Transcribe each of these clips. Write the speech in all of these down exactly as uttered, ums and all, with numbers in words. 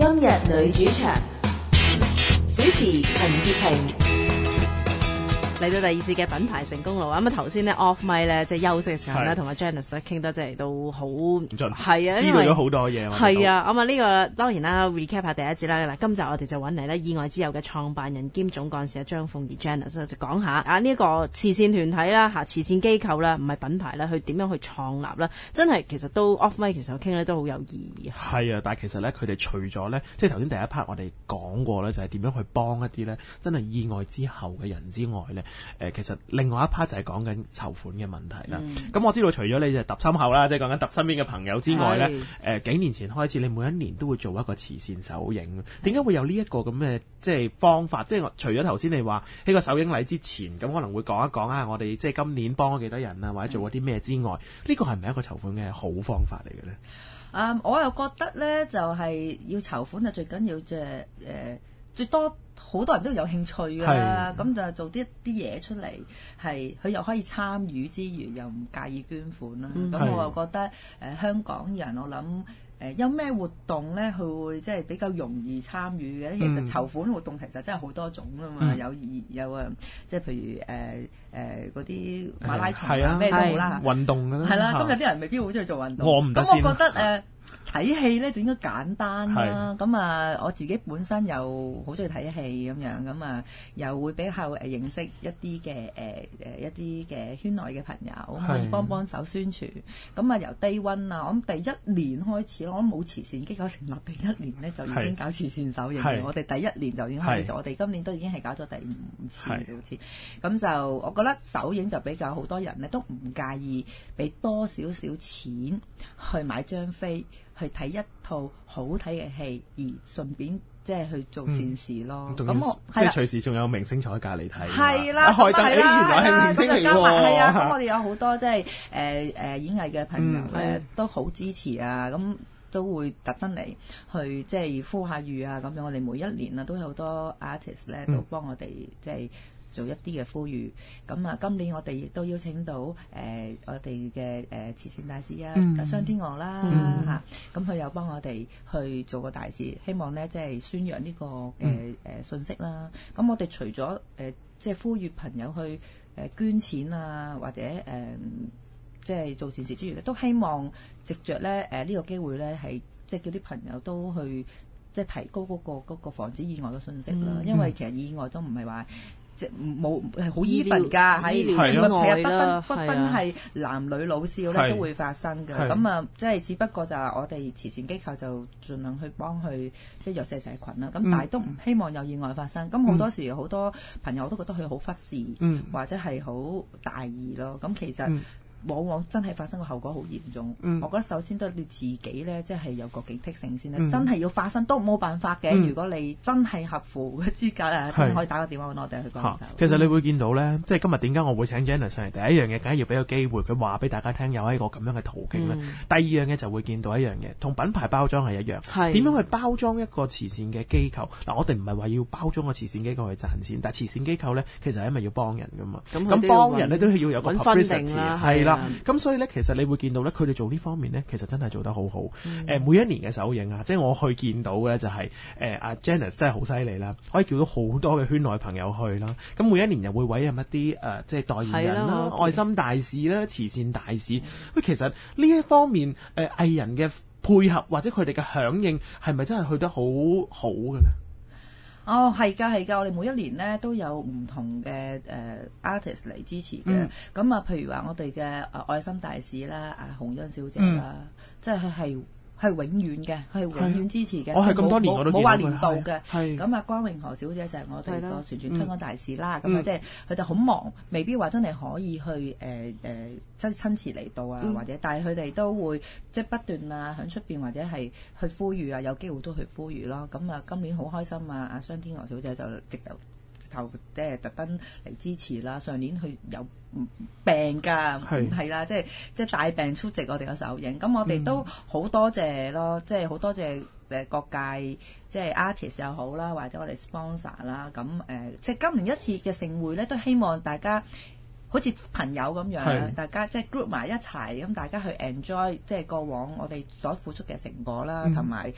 今日女主場，主持陳潔平。 嚟到第二節嘅品牌成功路啊！咁啊頭先咧 off mic 咧，即係休息嘅時候咧，同阿 Janice 咧傾得即係都好係啊， 知道咗好多嘢。 係啊，咁啊呢個當然啦 recap 下第一節啦。嗱，今集我哋就揾嚟咧意外之友嘅創辦人兼總幹事啊張鳳儀 Janice 就講下啊呢一個慈善團體啦嚇慈善機構啦，唔係品牌啦，佢點樣去創立啦？真係其實都 off mic 其實我傾咧都好有意義。 係啊，但係其實咧佢哋除咗咧，即係頭先第一 part 我哋講過咧，就係點樣去幫一啲咧真係意外之後嘅人之外咧，誒其實另外一 part 就係講緊籌款嘅問題啦。咁、嗯、我知道除咗你就揼心口啦，即係講緊揼身邊嘅朋友之外咧，誒、呃、幾年前開始你每一年都會做一個慈善首映，點解會有呢一個咁嘅即係方法？即係除咗頭先你話喺個首映禮之前，咁可能會講一講啊，我哋即係今年幫咗幾多人啊，或者做咗啲咩之外，呢、呢個係咪一個籌款嘅好方法嚟嘅咧？ 啊、um, 我又覺得咧，就係、是、要籌款啊，最緊要即係誒最多。好多人都有興趣㗎啦，咁就做啲啲嘢出嚟，係佢又可以參與之餘，又唔介意捐款啦。咁、嗯、我又覺得誒、呃、香港人，我諗誒、呃、有咩活動咧，佢會即係比較容易參與嘅。其實籌款活動其實真係好多種㗎嘛，嗯、有有啊，即係譬如誒誒嗰啲馬拉松啊，咩都好啦， 運動啦， 係啦。咁有啲人未必好中意做運動， 我唔得咁我覺得誒。呃睇戲咧就應該簡單啦，咁啊我自己本身又好中意睇戲咁樣，咁啊又會比較誒認識一啲嘅誒誒一啲嘅圈內嘅朋友，可以幫幫手宣傳。咁啊由 day one 啊，我諗第一年開始咯，我諗冇慈善機構成立第一年咧就已經搞慈善首映，我哋第一年就已經開始，我哋今年都已經係搞咗第五次好似。咁就我覺得首映就比較好多人咧都唔介意俾多少少錢去買張飛。去睇一套好睇嘅戲，而順便即係去做善事咯。咁、嗯、我即係隨時仲有明星坐喺隔離睇。 係啦， 開燈，誒原來係明星嚟喎。 係啊，咁我哋有好多即係誒誒演藝嘅朋友咧、嗯，都好支持啊。咁都會特登嚟去即係呼下籲啊。咁樣我哋每一年啊都有好多 artist 咧都幫我哋、嗯、即係。做一啲嘅呼籲，咁啊今年我哋亦都邀請到誒、呃、我哋嘅誒慈善大使啊，商、嗯、天娥啦嚇，咁佢又幫我哋去做個大使，希望咧即係宣揚呢個嘅誒信息啦。咁、嗯、我哋除咗誒、呃、即係呼籲朋友去誒、呃、捐錢啊，或者誒、呃、即係做善事之餘咧，都希望藉着咧誒呢個機會咧係即係叫啲朋友都去即係提高嗰、嗰個嗰個防止意外嘅信息啦、嗯。因為其實意外都唔係話。即冇係好 even 㗎，喺醫療之外啦，不分不分係男女老少咧都會發生嘅。咁啊，即係只不過就係我哋慈善機構就盡量去幫佢即係弱勢社群啦。咁、嗯、但係都唔希望有意外發生。咁、嗯、好多時好多朋友都覺得佢好忽視，嗯、或者係好大意咯。咁其實。嗯往往真係發生個後果好嚴重、嗯，我覺得首先都係你自己咧，即係有個警惕性先啦、嗯。真係要發生都冇辦法嘅、嗯。如果你真係合乎嘅資格啊，真係可以打個電話揾我哋去幫手。 其實你會見到咧，即係今日點解我會請 Janice 上嚟？第一樣嘢梗係要俾個機會佢話俾大家聽，有一個咁樣嘅途徑咧、嗯。第二樣嘢就會見到一樣嘢，同品牌包裝係一樣。點樣去包裝一個慈善嘅機構？嗱，我哋唔係話要包裝個慈善機構去賺錢，但係慈善機構咧，其實係因為要幫人噶嘛。咁幫人咧都要有個 publicity 係啦。咁所以咧。其實你會見到咧，佢哋做呢方面咧，其實真係做得好好。誒、嗯呃，每一年嘅首映啊，即係我去見到咧、就是，就係誒阿 Janice 真係好犀利啦，可以叫到好多嘅圈內朋友去啦。咁每一年又會委任一啲誒、呃，即係代言人啦、愛心大使啦、慈善大使。喂、嗯，其實呢一方面誒、呃、藝人嘅配合或者佢哋嘅響應，係咪真係去得好好嘅咧？ 哦，係㗎，係㗎，我哋每一年咧都有唔同嘅誒、呃、artist 嚟支持嘅。咁、嗯、啊，譬如話我哋嘅誒愛心大使啦，啊洪恩小姐啦，嗯、即係佢係係永遠嘅，係永遠支持嘅。 我係咁多年我都見到佢。冇話年度嘅。係。咁啊，關詠荷小姐就係我哋個旋轉推廣大使啦。咁、嗯、啊，即係佢就好忙，未必話真係可以去誒誒，即係親自嚟到啊，嗯、或者，但係佢哋都會即係不斷啊，喺出邊或者係去呼籲啊，有機會都去呼籲咯。咁啊，今年好開心啊！阿商天娥小姐就直頭直頭即係特登嚟支持啦。上年佢有病㗎，係啦，即係即係大病出席我哋嘅首映。咁我哋都好多謝咯，即係好多謝誒各界即係 artist 又好啦，或者我哋 sponsor 啦。咁誒、呃，即係今年一次嘅盛會咧，都希望大家好似朋友咁樣，大家即係 group 埋一齊，咁大家去 enjoy 即係過往我哋所付出嘅成果啦，同、嗯、埋。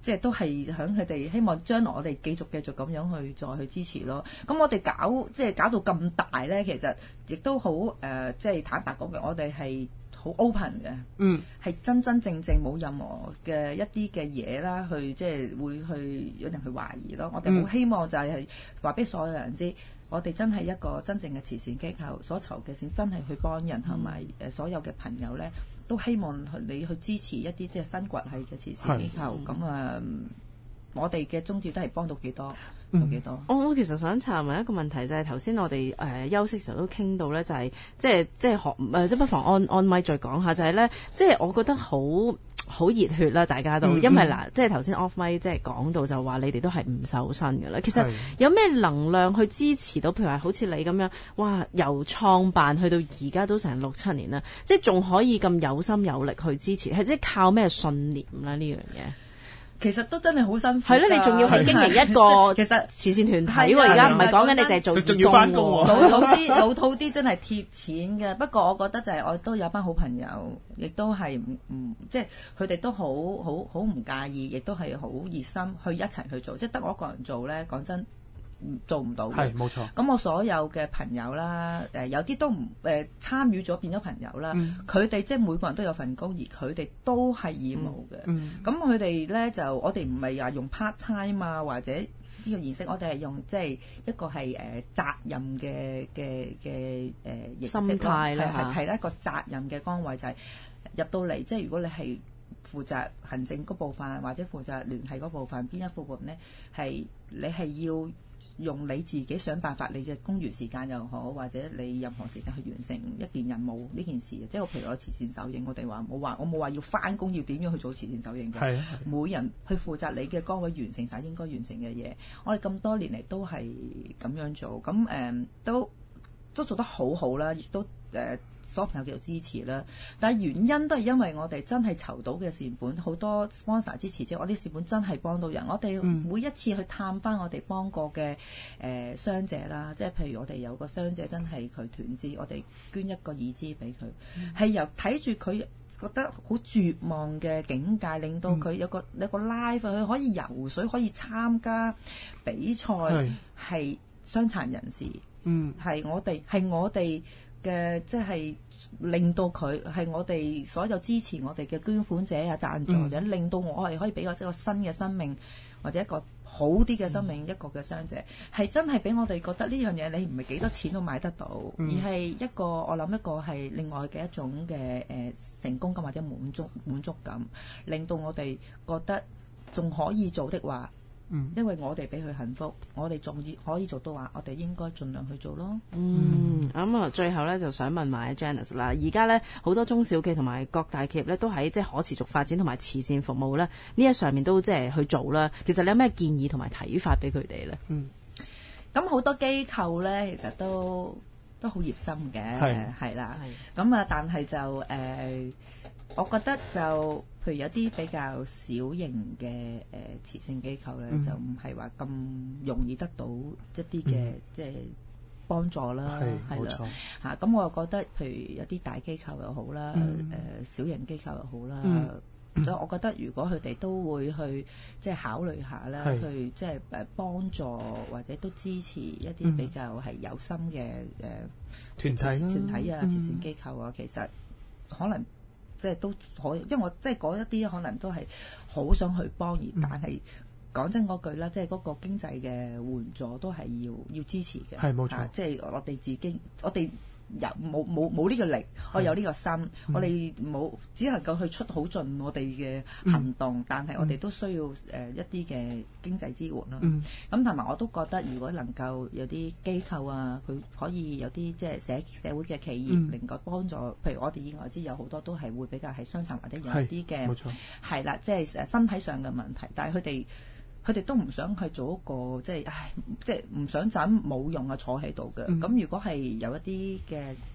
即係都係響佢哋希望將來我哋繼續繼續咁樣去再去支持咯。咁我哋搞即係搞到咁大咧，其實亦都好誒、呃，即係坦白講嘅，我哋係好 open 嘅，嗯，係真真正正冇任何嘅一啲嘅嘢啦，去即係會去有人去懷疑咯。我哋好希望就係話俾所有人知。我哋真係一個真正嘅慈善機構，所籌嘅錢真係去幫人，同埋誒所有嘅朋友咧，都希望你去支持一啲即係新崛起嘅慈善機構。咁啊、嗯，我哋嘅宗旨都係幫到幾多做幾多。 我我其實想查問一個問題，就係頭先我哋誒、呃、休息時候都傾到咧，就係、是、即係即係學誒，即係不妨按按咪再講下，就係、是、咧，即係我覺得好。好熱血啦！大家都，嗯、因為嗱，即係頭先 off mic 即係講到就話你哋都係唔受薪嘅啦。其實有咩能量去支持到？譬如話好似你咁樣，哇！由創辦去到而家都成六七年啦，即係仲可以咁有心有力去支持，係即係靠咩信念咧？呢樣嘢？ 其實都真係好辛苦。 係咯，你仲要去經營一個其實慈善團體喎。而家唔係講緊你淨係做義工喎。 老土啲，老土啲真係貼錢嘅。不過我覺得就係我都有班好朋友，亦都係唔唔即係佢哋都好好好唔介意，亦都係好熱心去一齊去做。即係得我一個人做咧，講真。做唔到嘅， 係冇錯。 咁我所有嘅朋友啦，誒有啲都唔誒參與咗變咗朋友啦，佢哋即係每個人都有份工，而佢哋都係義務嘅。咁佢哋咧就我哋唔係話用 part time 啊，或者呢個儀式，我哋係用即係一個係誒責任嘅嘅嘅誒心態啦嚇， 係係一個責任嘅崗位，就係入到嚟，即係如果你係負責行政嗰部分或者負責聯繫嗰部分，邊一部分咧係你係要用你自己想辦法，你嘅公餘時間又好，或者你任何時間去完成一件任務呢件事。即係譬如我慈善首映，我哋話冇話，我冇話要翻工要點樣去做慈善首映嘅。係啊，每人去負責你嘅崗位，完成晒應該完成嘅嘢。我哋咁多年嚟都係咁樣做，咁誒、嗯、都都做得好好啦，亦都誒。呃所有朋友繼續支持啦，但係原因都係因為我哋真係籌到嘅善本，好多 sponsor 支持，即係我啲善本真係幫到人。我哋每一次去探翻我哋幫過嘅誒傷者啦，即係譬如我哋有個傷者真係佢斷肢，我哋捐一個義肢俾佢，係、嗯、由睇住佢覺得好絕望嘅境界，令到佢有個、嗯、有個 life， 佢可以游水，可以參加比賽，係傷殘人士，嗯，係我哋係我哋。嘅即係令到佢係我哋所有支持我哋嘅捐款者啊、贊助者，嗯、令到我哋可以俾個一個新嘅生命或者一個好啲嘅生命，嗯、一個嘅傷者係真係俾我哋覺得呢樣嘢你唔係幾多錢都買得到，嗯、而係一個我諗一個係另外嘅一種嘅誒、呃、成功感或者滿足滿足感，令到我哋覺得仲可以做的話。嗯，因為我哋俾佢幸福，我哋仲可以做到話，我哋應該盡量去做咯。 嗯，咁啊，最後咧就想問埋 Janice 啦，而家咧好多中小企同埋各大企業咧都喺即係可持續發展同埋慈善服務咧呢一上面都即係去做啦。其實你有咩建議同埋睇法俾佢哋咧？嗯， 咁好多機構咧，其實都都好熱心嘅，係係啦，咁啊，但係就誒、呃，我覺得就。譬如有啲比較小型嘅誒、呃、慈善機構咧，嗯、就唔係話咁容易得到一啲嘅、嗯、即係幫助啦，係啦嚇。咁我又覺得，譬如有啲大機構又好啦，誒、嗯呃、小型機構又好啦，嗯、所以我覺得如果佢哋都會去即係考慮下啦，是去即係誒幫助或者都支持一啲比較係有心嘅誒團體團體啊、慈善機構啊，嗯、其實可能。即係都可以，因為我即係嗰一啲可能都係好想去幫，而但係講真嗰句啦，即係嗰個經濟嘅援助都係要要支持嘅，係冇錯。即係我哋自己，我哋有冇冇冇呢個力，我有呢個心，我哋冇只能夠去出好盡我哋嘅行動，但係我哋都需要誒一啲嘅經濟支援啦。咁同埋我都覺得，如果能夠有啲機構啊，佢可以有啲即係社社會嘅企業，能夠幫助，譬如我哋以外知有好多都係會比較係傷殘或者有一啲嘅，冇錯，係啦，即係誒身體上嘅問題，但係佢哋。佢哋都唔想去做一個即係，唉，即係唔想就咁冇用啊坐喺度嘅。咁、嗯、如果係有一啲嘅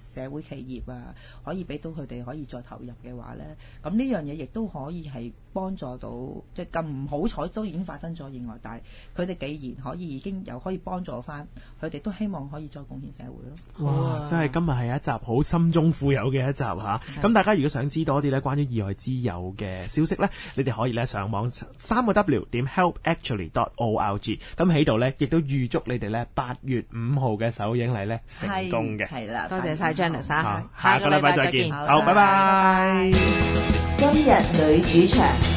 社會企業啊，可以俾到佢哋可以再投入嘅話咧，咁呢樣嘢亦都可以係幫助到，即係咁唔好彩都已經發生咗意外，但係佢哋既然可以已經又可以幫助翻，佢哋都希望可以再貢獻社會咯。 哇！真係今日係一集好深中富有嘅一集嚇。咁大家如果想知多啲咧關於意外之友嘅消息咧，你哋可以咧上網三個 W 點 help actually dot org。咁喺度咧亦都預祝你哋咧八月五號嘅首映禮咧成功嘅。 係啦， 多謝晒 Janice， 下個禮拜再見。好，拜拜。 今日女主場。